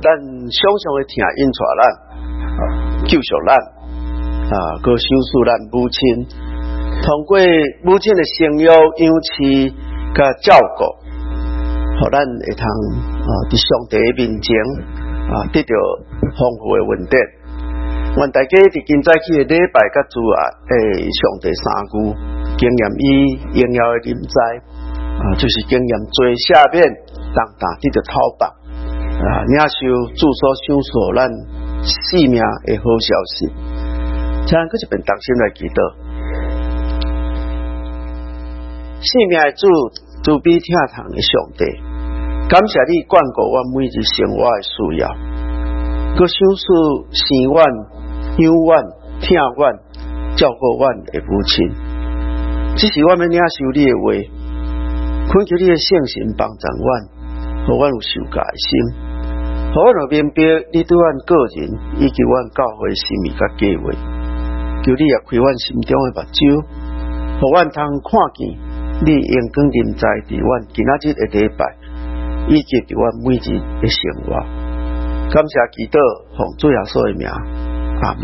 咱常常会听因带咱救赎咱佮守护咱母亲，通过母亲的生育、养饲、甲照顾，互咱会通伫上帝的面前得到丰富的恩典。愿大家伫今早起的礼拜甲主上帝三句，经验伊荣耀的临在就是经验做下面当得到讨报领受主所享受咱性命的好消息。请搁一遍同心来祈祷。性命的主比疼痛的上帝，感谢你眷顾我每日生活的需要，搁享受生阮、养阮、疼阮、照顾阮的母亲。这是我们领受你的话，恳求你的圣神帮助阮，互阮有受教的心，互阮有明白你对阮个人以及阮教会的心意甲计划。求你也开阮心中的目睭，互阮通看见你阳光临在伫阮今仔日的礼拜，以及伫阮每日的生活。感谢祈祷，奉主耶稣的名，阿门。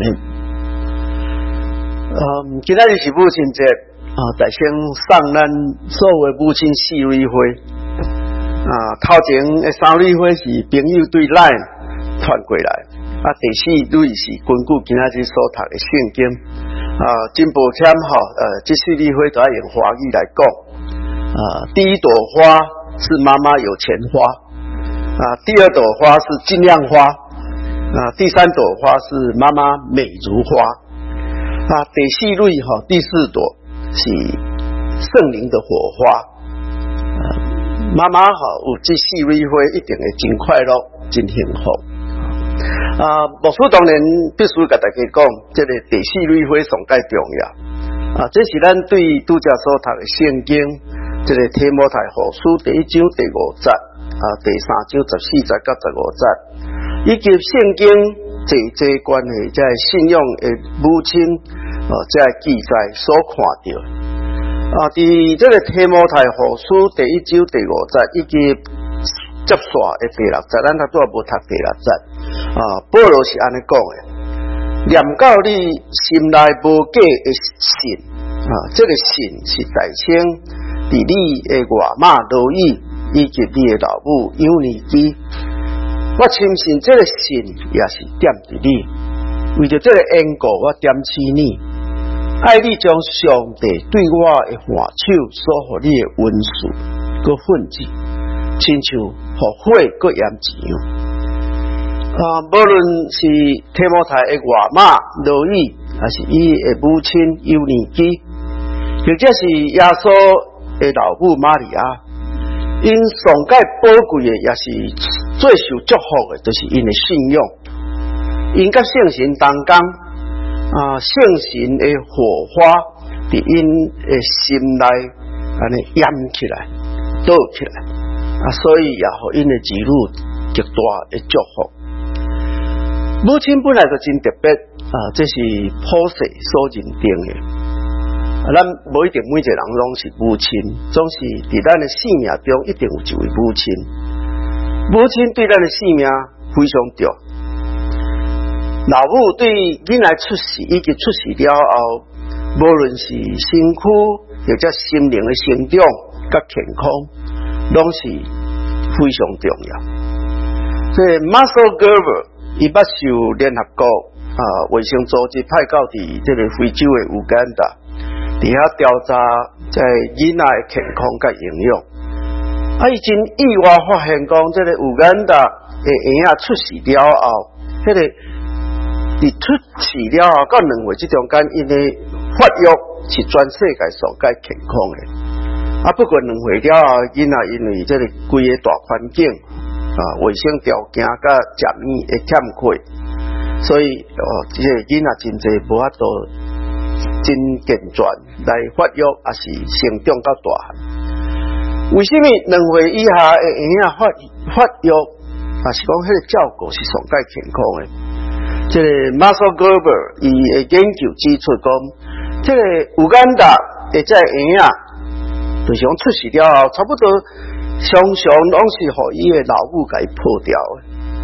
今仔日是母亲节大先送咱所有的母亲4蕊花头前的3蕊花是朋友对咱传过来。第4蕊是根据今仔日所读的圣经真抱歉这4蕊花都要用华语来讲第一朵花是妈妈有钱花第二朵花是尽量花第3朵花是妈妈美如花第4蕊第4朵是圣灵的火花妈妈有这4蕊花一定会真快乐真幸福牧师当然必须甲大家讲，这个第4蕊花上介重要这是咱对拄则所读的圣经，这个提摩太后书第1章第5节第3章14节到15节，以及圣经这关系在信仰的母亲在记载所看到伫这个提摩太后书第1章第5节以及接续的第6节，咱较拄无读第6节保罗是安尼讲的，念到你心内无假的信这个信是代称伫你的外妈罗伊以及你的老母尤尼基，我深信这个信也是点伫你，为着这个缘故我点起你，爱你将上帝对我的话手所予你的恩赐佮奋进，亲像火佮盐一样无论是提摩太的外妈罗伊，还是伊的母亲尤尼基，或者是耶稣的老母玛利亚，因上界宝贵的也是最受祝福的，就是因的信仰，因甲圣神同工圣神的火花伫因的心内安尼燃起来倒起来所以也互因的子女极大的祝福。母亲本来就真特别这是普世所认定的咱无一定每一个人拢是母亲，总是伫咱的生命中一定有一位母亲，母亲对咱的生命非常重要，老母对囡仔出世以及出世了后，无论是身躯或者心灵的成长甲健康拢是非常重要。所以 Marcel Gerber 伊捌受联合国卫生组织派到伫这个非洲的乌干达，伫遐调查在囡仔的健康甲营养。伊真意外发现讲，这个乌干达的婴仔出世了后，迄个伫出世了后到2岁这中间，因的发育是全世界上界健康的。不过2岁了后，囡仔因为这个规个大环境卫生条件甲食物会欠缺，所以这个囡仔真侪无法度真健全来发育，也是成长到大汉。为什么2岁以下的婴仔发育，是讲迄个照顾是上界健康的？这个 Marcel Gerber 伊的研究指出讲，这个乌干达的这婴仔，就是讲出世了后，差不多常常拢是互伊的老母甲伊破掉的，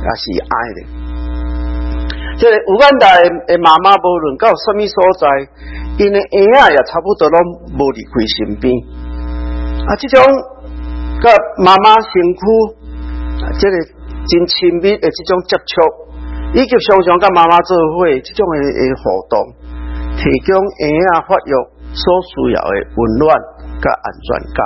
也是爱的。这个有眼大的妈妈，无论到什么所在，因的婴仔也差不多拢无离开身边。这种甲妈妈身躯，这个真亲密的这种接触，以及常常甲妈妈做伙这种的互动，提供婴仔发育所需要的温暖甲安全感。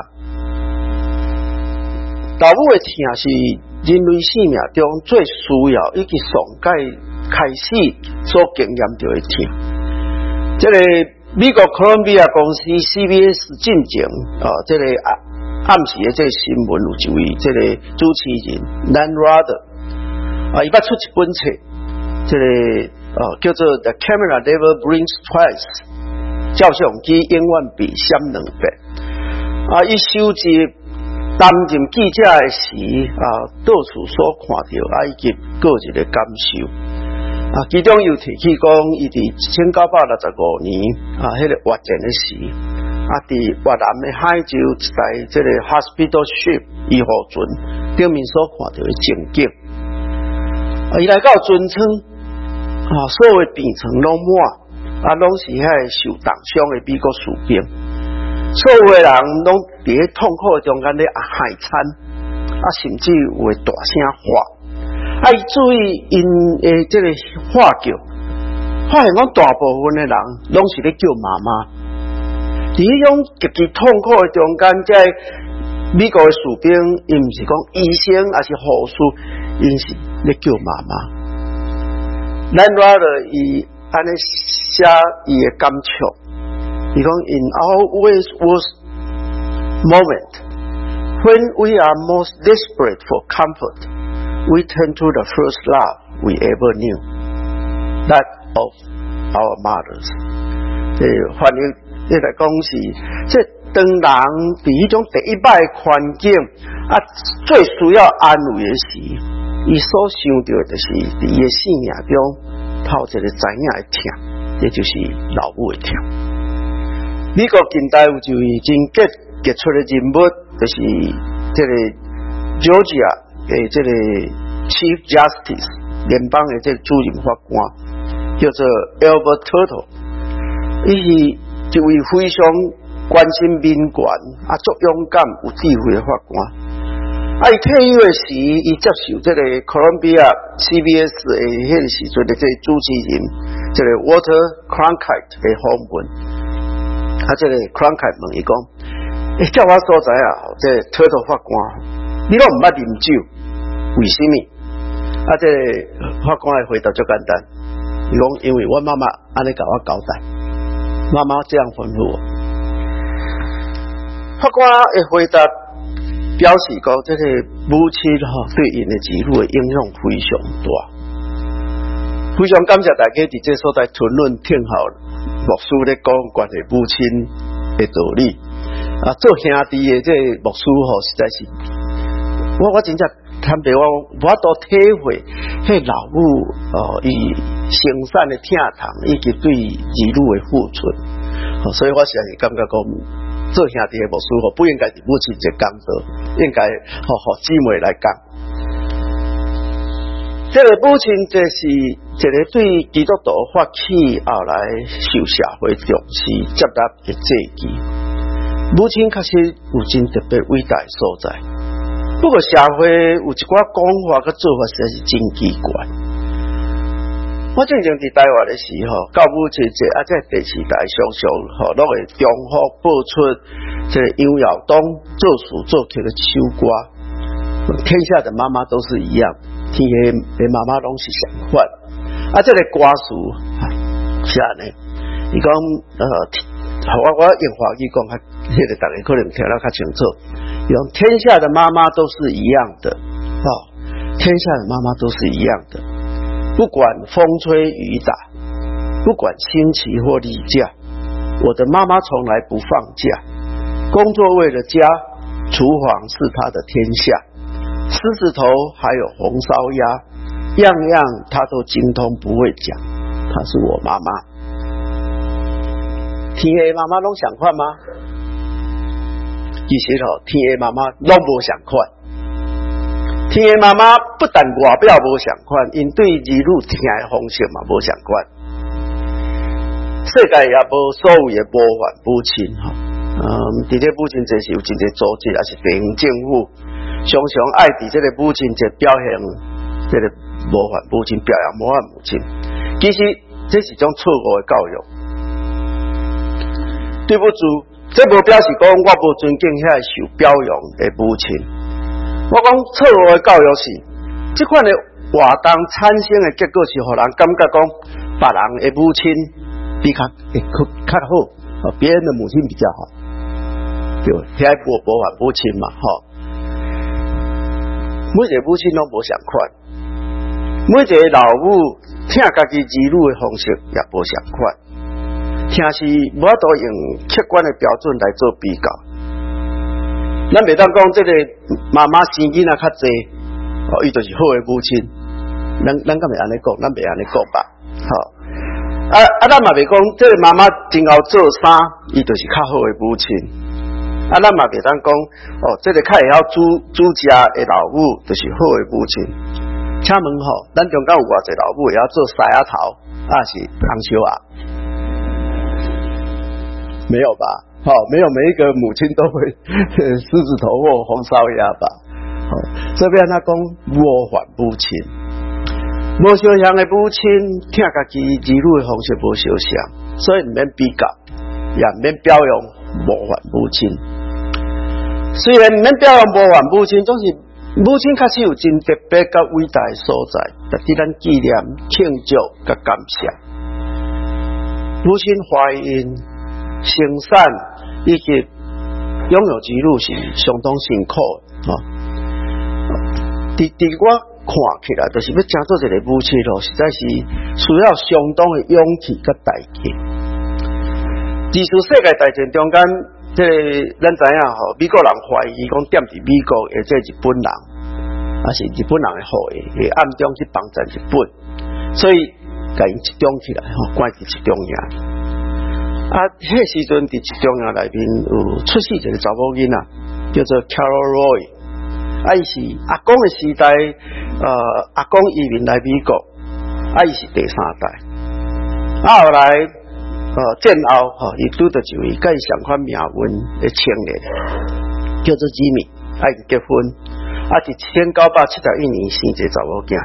老母的疼是人类生命中最需要以及上界开始所经验到的疼。这个美国哥伦比亚公司 CBS 进前这个暗时的这个新闻有一位这个主持人 Nan Rather 伊捌出一本册，这个叫做 The Camera Never Blinks Twice， 照相机永远比闪两遍。伊收集担任记者的时到处所看到以及个人的感受。其中又提起讲，伊伫1965年迄个越战的时，伫越南的海州一台这个 Hospital Ship 医护船顶面所看到的情景。伊来到船舱，所有的病床拢满，拢是遐受重伤的美国士兵，所有的人拢伫咧痛苦的中间咧害惨，甚至有会大声喊。伊注意因的这个话叫，发现讲大部分的人拢是咧叫妈妈。伫迄种极其痛苦的中间，这美国的士兵，伊毋是讲医生，还是护士，因是咧叫妈妈。咱拉了伊安尼写伊的感触，伊讲 In our worst moment, when we are most desperate for comfort,We turn to the first love we ever knew, that of our mothers. 翻译来讲是，这当人伫迄种第一摆环境最需要安慰的时，伊所想到的就是伫伊的生命中透一个知影的疼，这就是老母的疼。美国近代有一位真杰出的人物，就是这个 Georgia。这个 Chief Justice 联邦的这个主任法官叫做 Albert Turtle， 伊是一位非常关心民权足勇敢有智慧的法官。伊退休的时，伊接受这个哥伦比亚 CBS 的迄个时阵的这个主持人，这个 Walter Cronkite 的访问。这个 Cronkite 问伊讲：叫我所知这个 Turtle 法官，你拢唔捌啉酒？为什么？这个法官的回答就简单，伊讲因为我妈妈安尼甲我交代，妈妈这样吩咐我。法官的回答表示讲，这个母亲对因的子女的影响非常大，非常感谢大家伫这所在讨论听候牧师咧讲关于母亲的道理。做兄弟的这个牧师实在是，我真正。坦白我都体会，迄老母伊生产的疼痛，以及对儿女的付出，所以我实在是感觉讲，做兄弟的牧师不应该是母亲节讲道，应该姊妹来讲。这个母亲这是一个对基督徒发起后来受社会重视接纳的契机。母亲确实有真特别伟大的所在。不过社会有一寡讲法跟做法实在是真奇怪。我正在台湾的时候，到母亲节在电视台常常拢会重复播出这个杨耀东做事做曲的首歌，天下的妈妈都是一样，天下的妈妈拢是相反。这个歌词是安尼，伊讲我用华语讲，迄个大家可能听得较清楚。用天下的妈妈都是一样的，天下的妈妈都是一样的，不管风吹雨打，不管新奇或例假，我的妈妈从来不放假，工作为了家，厨房是她的天下，狮子头还有红烧鸭，样样她都精通不会讲，她是我妈妈。天下妈妈拢相款吗？其实天下妈妈拢无相款。 天的妈妈不但外表无相款，因对儿女听的方式嘛无相款。世界也无所谓的无法母亲吼。伫咧母亲节是有真侪组织，也是地方政府常常爱伫这个母亲节表现这个无法母亲，表扬无法母亲。其实这是种错误的教育。对不住，这无表示讲我无尊敬遐受表扬的母亲。我讲错误的教育是，这款的活动产生的结果是，互人感觉讲别人的母亲比较好，别人的母亲比较好，对吧？遐无法母亲嘛，吼。每一个母亲拢无相款，每一个老母听家己儿女的方式也无相款，听是无法度用客观的标准来做比较。咱袂当讲这个妈妈生囡仔较济，伊就是好的母亲。咱敢袂安尼讲，咱袂安尼讲吧？吼，咱嘛袂讲这个妈妈真后做衫，伊就是较好的母亲。咱嘛袂当讲这个较会晓煮食的老母就是好的母亲。请问吼，咱中间有偌济老母会晓做狮仔头，是红烧鸭？没有吧？没有每一个母亲都会狮子头或红烧鸭吧？这边他讲无法母亲，无相像的母亲，听家己儿女的方式无相像，所以唔免比较，也唔免表扬无法母亲。虽然唔免表扬无法母亲，总是母亲确实有真特别甲伟大的所在，值得咱纪念、庆祝甲感谢。母亲怀孕、生产以及拥有子女是相当辛苦的。伫我看起来，就是要成做一个母亲咯，实在是需要相当的勇气甲代价。自从世界大战中间，这咱知影美国人怀疑讲踮伫美国的这日本人，还是日本人的好会暗中去帮助日本，所以甲因集中起来关伫集中营。迄时阵伫集中营内面有出世一个查某囡仔，叫做 Carol Roy。伊是阿公的时代，阿公移民来美国，伊是第三代。后来战后伊拄到一位甲伊相款命运的青年，叫做吉米，伊结婚，伫1971年生一个查某囝。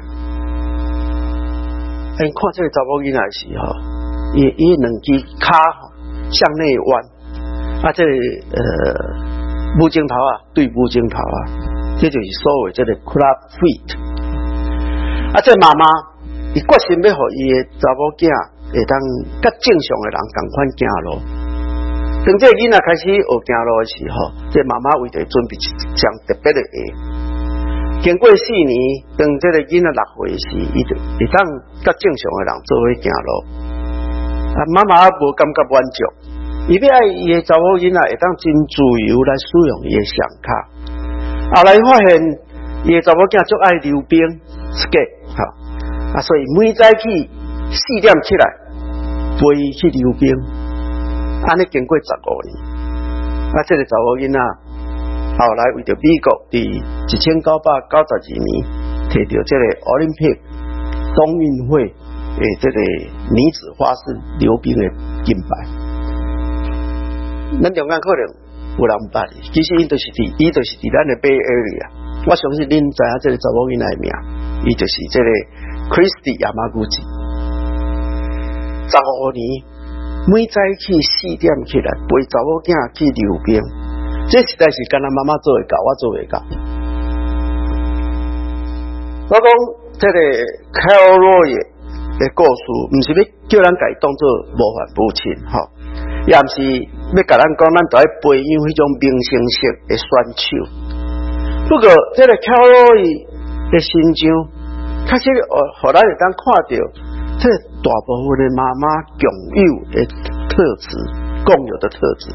看这个查某囡仔是伊两只脚向内弯，这个母镜头对母镜头这就是所谓这个 club feet。这妈妈伊决心要互伊的查某囝会当甲正常的人同款行路。当这个囡仔开始学行路的时候，这妈妈为着准备一双特别的鞋。经过4年，当这个囡仔6岁时，伊就会当甲正常的人做伙行路。妈妈无感觉满足，伊要爱伊的查某囡仔会当真自由来使用伊的双脚。后来发现伊的查某囝足爱溜冰 skate， 所以每早起4点起来陪伊去溜冰。安尼经过15年，这个查某囡仔后来为着美国伫1992年摕到这个奥林匹克冬运会这个女子花式溜冰的金牌。咱中间可能有人捌伊，其实伊就是伫咱的 Bay Area。我相信恁知影这个查某囡仔的名，伊就是这个 Christy Yamaguchi。15年，每早起4点起来陪查某囝去溜冰，这实在是干咱妈妈做会到，我做袂到。我讲这个 Carol Roy 的故事，唔是要叫咱家当做无法母亲，也唔是要甲咱讲，咱就要培养迄种明星式的选手。不过，这个 Carol Roy 的身上，确实互咱会当看到，这大部分的妈妈共有的特质，共有的特质。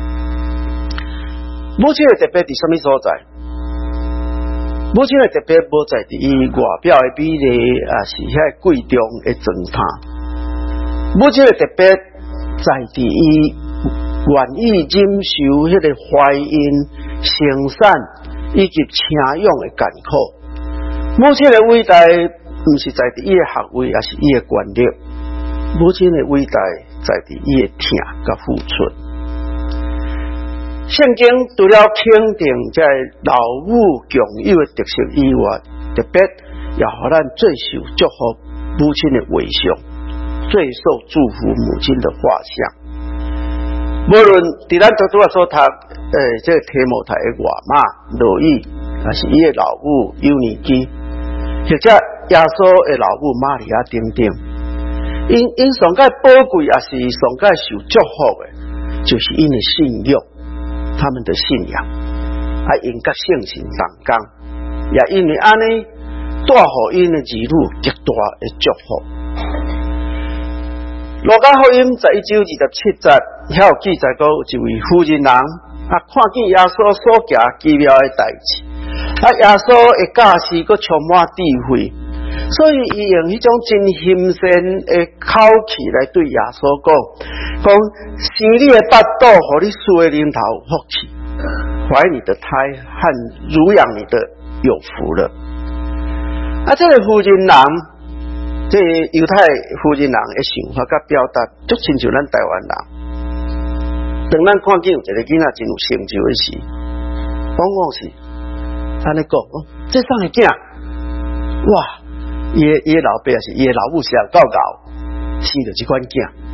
母亲的特别伫什么所在？母亲的特别无在伫伊外表的美丽，是遐贵重的装饰。母亲的特别在伫伊愿意忍受迄个怀孕、生产以及请养的艰苦。 母亲的伟大，不是在于伊的学位，也是伊的权力。母亲的伟大，在于伊的疼甲付出。圣经除了肯定在老母强有的特色以外，特别也予咱最受祝福母亲的为上，最受祝福母亲的画像。无论伫咱拄仔所读这个题目题的外妈罗伊，还是伊的老母尤尼基，或者耶稣的老母玛利亚等等，因上界宝贵也是上界受祝福的，就是因的信仰，他们的信仰，因甲圣神同工，也因为安尼带予因的儿女极大的祝福。路加福音11章27节，遐有记载讲有一位妇人人看见耶稣所行奇妙的代志，耶稣的教示佫充满智慧，所以伊用迄种真欣善的口气来对耶稣讲生你的腹肚，互你输的灵头有福气，怀你的胎和乳养你的有福了。这个妇人人。这犹太妇人人的想法甲表达，足亲像咱台湾人。当咱看见有一个囡仔真有成就的时，往往是安尼讲，这啥个囝？哇，伊的老爸也是伊的老母是够牛，生着这款囝。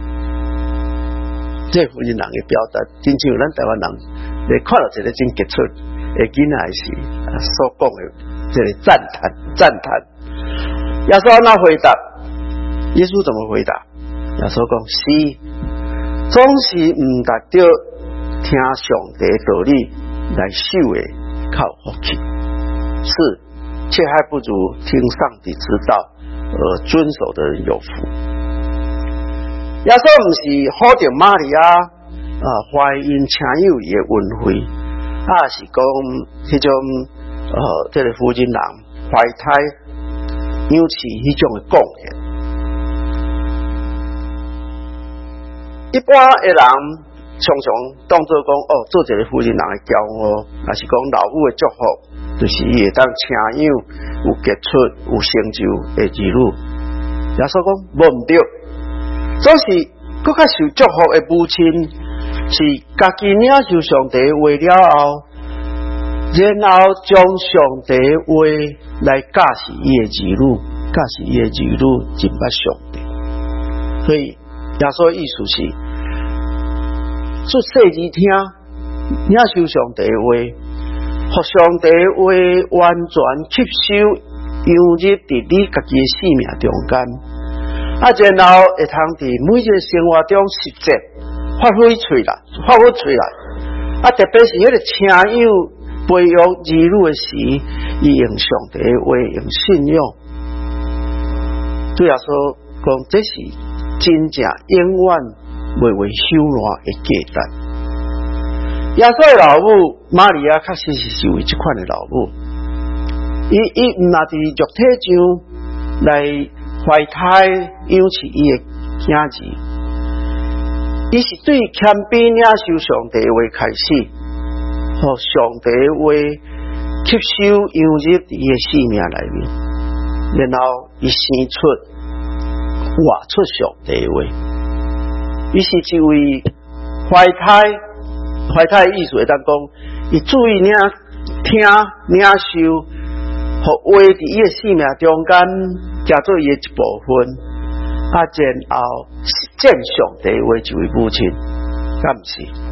这妇人人的表达，真像咱台湾人，你看到一个真杰出的囡仔是所讲的这个赞叹。耶稣安怎回答？耶稣怎么回答？耶稣讲：是，总是唔达到听上帝道理来受的靠福气，是，却还不如听上帝之道而遵守的人有福。耶稣唔是否定玛利亚怀孕请有伊的恩惠，是讲迄种这个妇人人怀胎。尤其迄种的贡献，一般的人常常当作讲做一个妇人人的骄傲，也是讲老母的祝福，就是伊会当请养有杰出、有成就的儿女。耶稣讲无唔对，总是更较受祝福的母亲，是家己领受上帝话了后。然后将上帝话来教示伊的儿女，教示伊的儿女真捌上帝。所以耶稣意思是，出世之听，领受上帝话，互上帝话完全吸收，融入伫你家己的生命中间。然后会通伫每一个生活中实践，发挥出来。特别是迄个请养。培育儿女的时，伊用上帝的话，用信仰。对耶稣讲，这是真正永远袂朽烂的价值。耶稣的老母玛利亚确实是为这款的老母，伊唔拿伫肉体上来怀胎养起伊的囝儿，伊是对谦卑领受上帝的话开始。互上帝话吸收融入伫伊的生命内面，然后伊生出活出上帝话。伊是一位怀胎的意思会当讲，伊注意听领受，互话伫伊的生命中间，加做伊的一部分。然后实践上帝话一位母亲，敢毋是？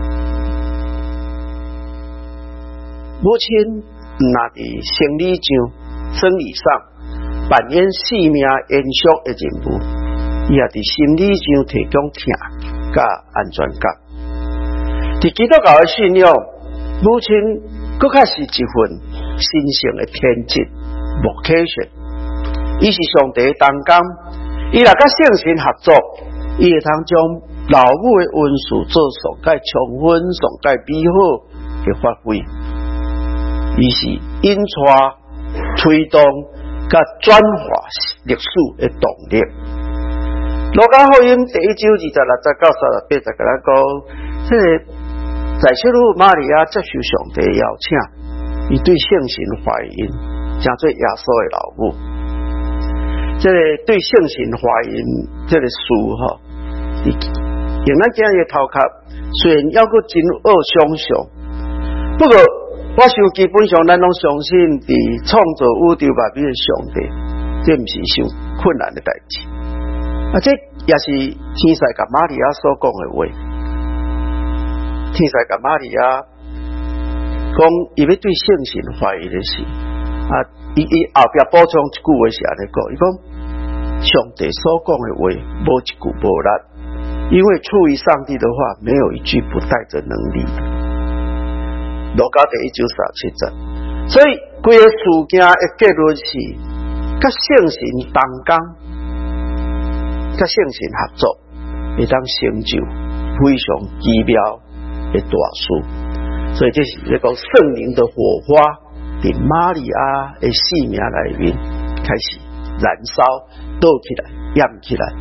母亲拿伫生理上扮演生命延续的任务，伊也伫心理上提供疼甲安全感。伫基督教的信仰，母亲佫较是一份神圣的天职 vocation。伊是上帝的同工，伊若甲圣神合作，伊会通将老母的恩赐做上界充分、上界美好的发挥。伊是引带、推动、甲转化历史的动力。路加福音第1章26节到38节，甲咱讲，这个在小女玛利亚接受上帝的邀请，伊对圣神怀孕， 成做耶稣的老母。这个对圣神怀孕这个事吼，用咱今日头壳，虽然还阁真恶想象，不过我想基本上咱拢相信伫创造宇宙万物的上帝，这毋是伤困难的代志。这也是天使甲玛利亚所讲的话。天使甲玛利亚讲，伊要对圣神怀疑的事。伊后壁补充一句话是安尼讲，伊讲上帝所讲的话无一句无力，因为出于上帝的话，没有一句不带着能力的。路加第1章37节，所以规个事件的结论是，甲圣神同工，甲圣神合作，会当成就非常奇妙的大事。所以这是那个圣灵的火花，伫玛利亚的生命内面开始燃烧，倒起来，燃起来。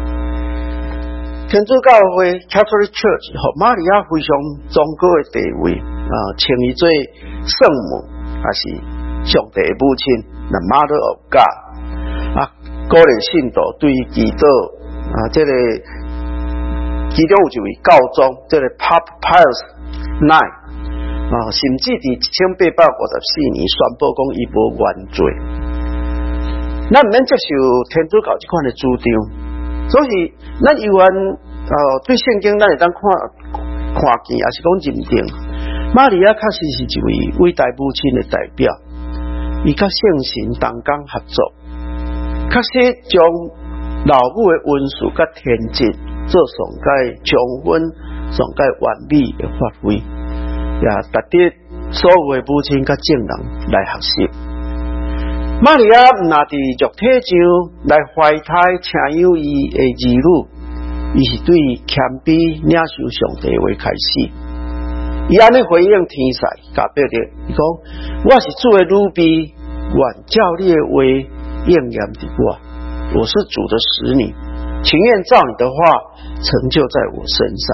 天主教会 Catholic Church 和玛利亚非常崇高的地位。称伊做圣母，也是上帝的母亲，那 Mother of God。鼓励信徒对基督这个其中有一位教宗，这个 Pope Pius IX 甚至伫1854年宣布讲伊无原罪。咱毋免接受天主教这款的主张，所以咱有缘对圣经咱会当看见，也是讲认定。玛利亚确实是一位伟大母亲的代表，伊甲圣神同工合作，确实将老母的温顺甲天真做上界充分、上界完美的发挥，也值得所有的母亲甲证人来学习。玛利亚毋那伫肉体上来怀胎请养伊的儿女，伊是对谦卑领受上帝的话开始。伊安尼回应天使，甲表达，伊讲：我是主的女婢，愿照你的话应验伫我。我是主的使女，情愿照你的话成就在我身上。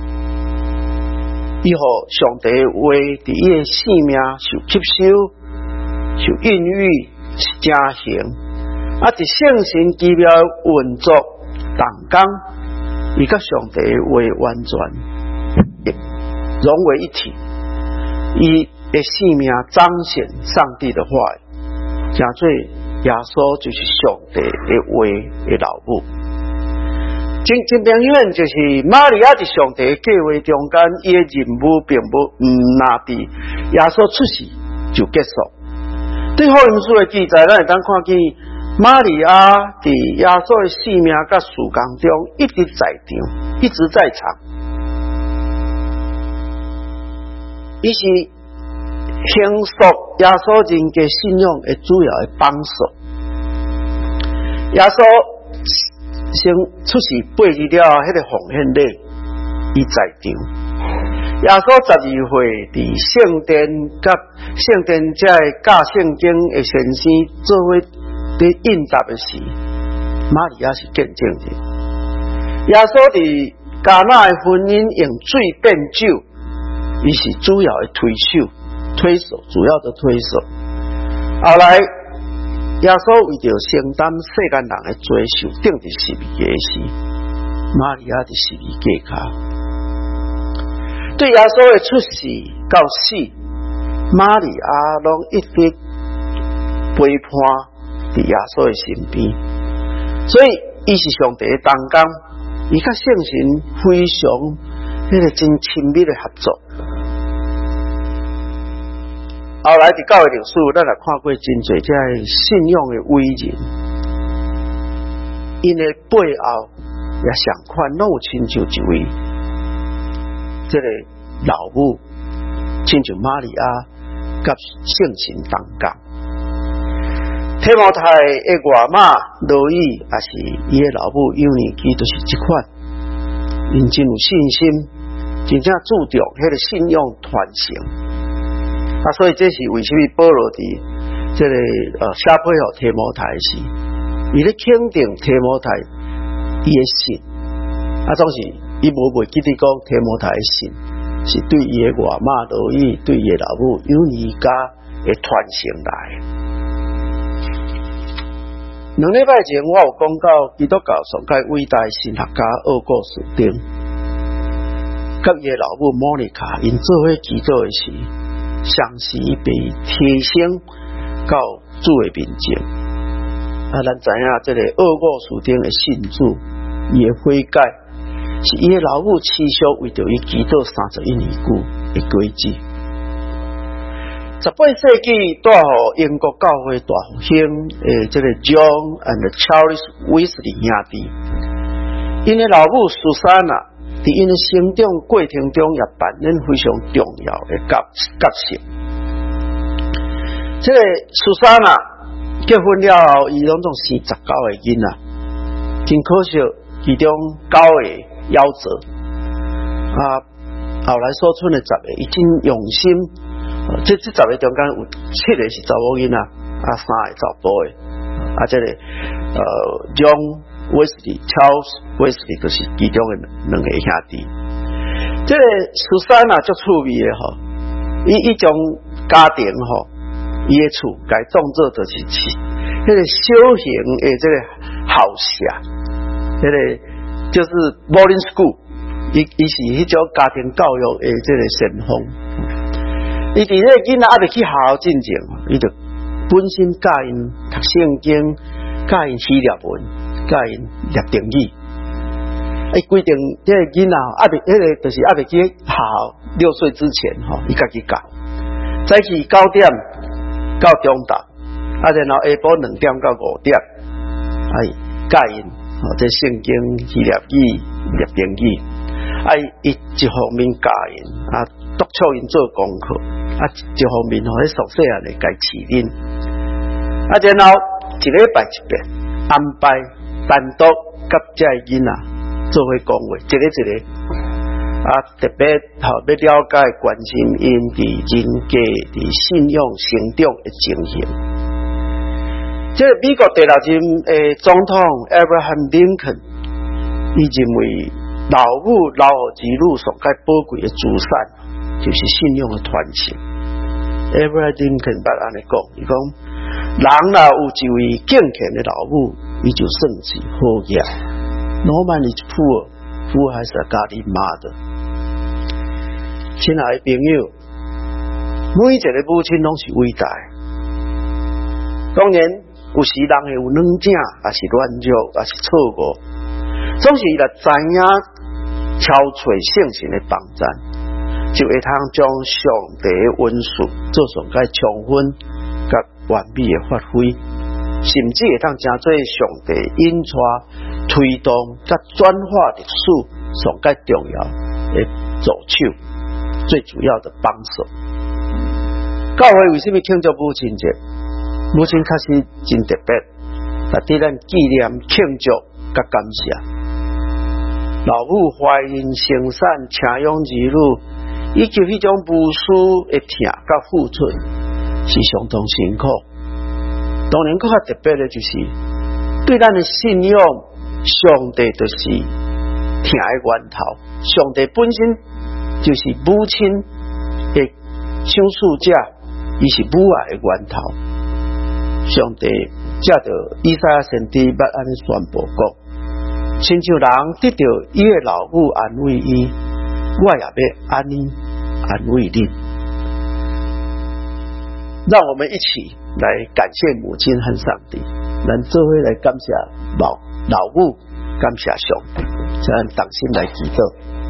以后上帝的话伫伊的生命受吸收、受孕育、成形，伫圣神奇妙的运作同工，伊甲上帝的话完全融为一体，伊的生命彰显上帝的话，成做耶稣就是上帝的话的老母。真明显就是玛利亚伫上帝的计划中间，伊的任务并不那伫耶稣出世就结束。对福音书的记载，咱会当看见玛利亚伫耶稣的生命甲事工中一直在场，一直在场。伊是形塑耶稣人格信仰的主要的帮手。耶稣先出世8日了，迄个奉献礼，伊在场。耶稣12岁伫圣殿甲圣殿遮的教圣经的先生做伙伫应答的时，玛利亚是见证者。耶稣伫迦纳的婚姻用水变酒。伊是主要的推手，主要的推手。后来，耶稣为着承担世间人的罪受，钉伫十字架时，玛利亚伫十字架下。对耶稣的出世到死，玛利亚拢一直陪伴伫耶稣的身边，所以伊是上帝的同工，伊甲圣神非常迄个真亲密的合作。后来伫教会历史，咱也看过真侪遮信仰的伟人，因的背后也相款拢有亲像一位这个老母，亲像玛利亚甲圣神同工。提摩太的外妈罗伊也是伊的老母，幼年期都是这款，因真有信心，真正注重迄个信仰传承。所以这是为什么保罗伫这个写批予提摩太时，伊咧肯定提摩太伊的信，总是伊无袂记得讲提摩太的信是对伊的外妈罗伊对伊的老母犹尼加的传承来。 2礼拜前我有讲到基督教上界伟大神学家奥古斯丁，甲伊老母莫妮卡因做伙祈祷的时，上时被提升到主的面前。咱知影这个奥古斯丁的信主，伊的悔改，是伊的老母持续为着伊祈祷31年久的轨迹。18世纪带予英国教会大复兴的这个 John and Charles Wesley 兄弟，因的老母苏珊娜伫因的成长过程中也扮演非常重要的角色。这个苏珊娜结婚了后，伊拢总生19个囡仔，真可惜，其中9个夭折。后来所剩的10个，伊真用心。这10个中间有7个是查某囡仔，3个查甫的。这个John Wesley、Charles Wesley 就是其中的2个兄弟。这个苏珊娜足趣味的吼，伊种家庭吼，伊的厝该当做就是那个小型的这个校舍，那个就是 boarding school， 伊是迄种家庭教育的这个先锋。伊伫迄个囡仔还未去学校进前，伊就本身教因读圣经，教因希腊文，教因列定语。伊规定迄个囡仔迄个就是还未去学校6岁之前伊家己教。早起9点到中昼，然后下晡2点到5点，教因这圣经、希腊语、列定语。伊一方面教因督促因做功课。一方面迄熟细啊，来家饲恁，然后1礼拜1遍安排单独甲这囡仔做伙讲话，一个特别要了解关心因伫人格、伫信仰成长的情形。这个美国第6任总统 Abraham Lincoln， 伊认为老母留予子女上界宝贵的资产。就是信仰的传承。Abraham Lincoln 捌安尼讲，伊讲人若有一位敬虔的老母，伊就算是好嘢。No man is poor, who has a godly mother。亲爱的朋友，每一个母亲拢是伟大的。当然，有时人会有软正，也是软弱，也是错误，总是伊来知影挑找圣神的帮助。就会通将上帝的恩赐做上界充分甲完美的发挥，甚至会通成做上帝引带、推动甲转化历史上界重要的助手，最主要的帮手。教会为什么庆祝母亲节？母亲确实真特别，但对咱纪念、庆祝甲感谢。老母怀孕生产、请养儿女。以及迄种无私的疼甲付出是相当辛苦。当然，更较特别的就是对咱的信仰，上帝就是疼的源头。上帝本身就是母亲的享受者，伊是母爱的源头。上帝借着以赛亚先知捌安尼宣布讲：亲像人得到伊的老母安慰伊，我也要安慰你。让我们一起来感谢母亲和上帝，咱做伙来感谢老母，感谢上帝，咱同心来祈祷。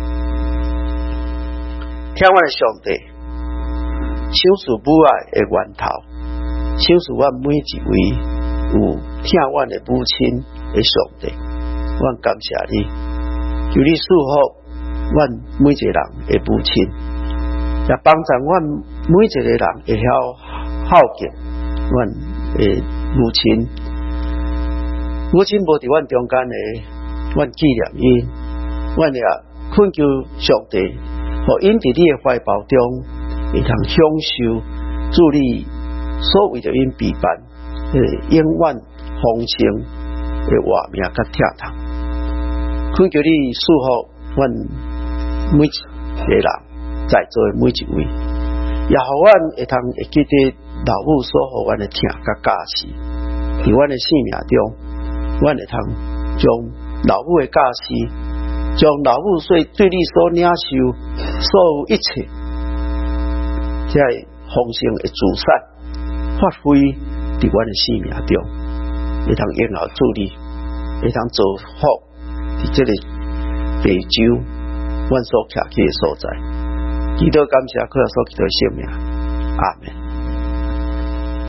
听我的上帝，享受母爱的源头，享受我每一位有听我的母亲的上帝，我感谢你，求你祝福我每一个人的母亲。也帮助阮每一个人会晓孝敬阮的母亲。母亲无伫阮中间的，阮纪念因，阮也恳求上帝，互因伫你的怀抱中，会通享受助你所为着因陪伴，永远丰盛的活命甲疼痛。恳求你祝福阮每一个人。在座的每一位，也互阮会通会记得老母所互阮的疼甲加持， 伫阮的生命中，阮会通将老母的教示，将老母对你所领受所有一切，这丰盛的自产发挥伫阮的生命中，会通应后助力，会通造福伫这个地洲，阮所徛起的所在。祈祷感谢，靠所祈祷生命，阿们。